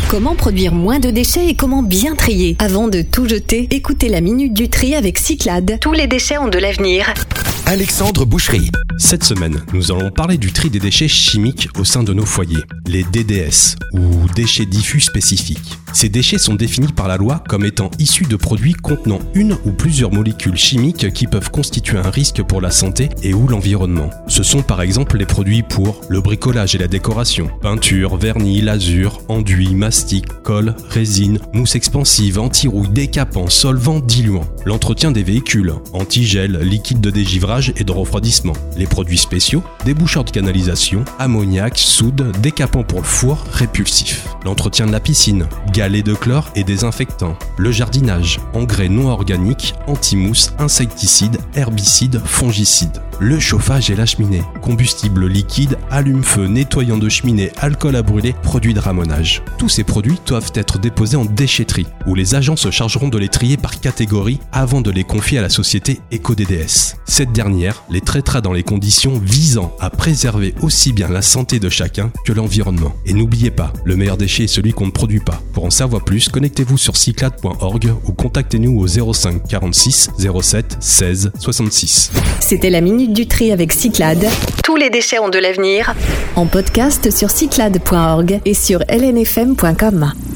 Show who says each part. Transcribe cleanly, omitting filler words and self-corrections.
Speaker 1: Comment produire moins de déchets et comment bien trier? Avant de tout jeter, écoutez la Minute du Tri avec Cyclades. Tous les déchets ont de l'avenir.
Speaker 2: Alexandre Boucherie.
Speaker 3: Cette semaine, nous allons parler du tri des déchets chimiques au sein de nos foyers, les DDS, ou déchets diffus spécifiques. Ces déchets sont définis par la loi comme étant issus de produits contenant une ou plusieurs molécules chimiques qui peuvent constituer un risque pour la santé et ou l'environnement. Ce sont par exemple les produits pour le bricolage et la décoration, peinture, vernis, lasure, enduit, mastic, colle, résine, mousse expansive, anti-rouille, décapant, solvant, diluant, l'entretien des véhicules, antigel, liquide de dégivrage et de refroidissement, les produits spéciaux, déboucheurs de canalisation, ammoniac, soude, décapant pour le four, répulsif, l'entretien de la piscine, galets de chlore et désinfectants, le jardinage, engrais non organiques, anti-mousse, insecticides, herbicides, fongicides, le chauffage et la cheminée, combustible liquide, allume-feu, nettoyant de cheminée, alcool à brûler, produits de ramonage. Tous ces produits doivent être déposés en déchetterie, où les agents se chargeront de les trier par catégorie avant de les confier à la société EcoDDS. Cette dernière les traitera dans les conditions visant à préserver aussi bien la santé de chacun que l'environnement. Et n'oubliez pas, le meilleur déchet est celui qu'on ne produit pas. Pour en savoir plus, connectez-vous sur cyclades.org ou contactez-nous au 05 46 07 16 66.
Speaker 1: C'était la Minute du Tri avec Cyclades. Tous les déchets ont de l'avenir. En podcast sur cyclades.org et sur lnfm.com.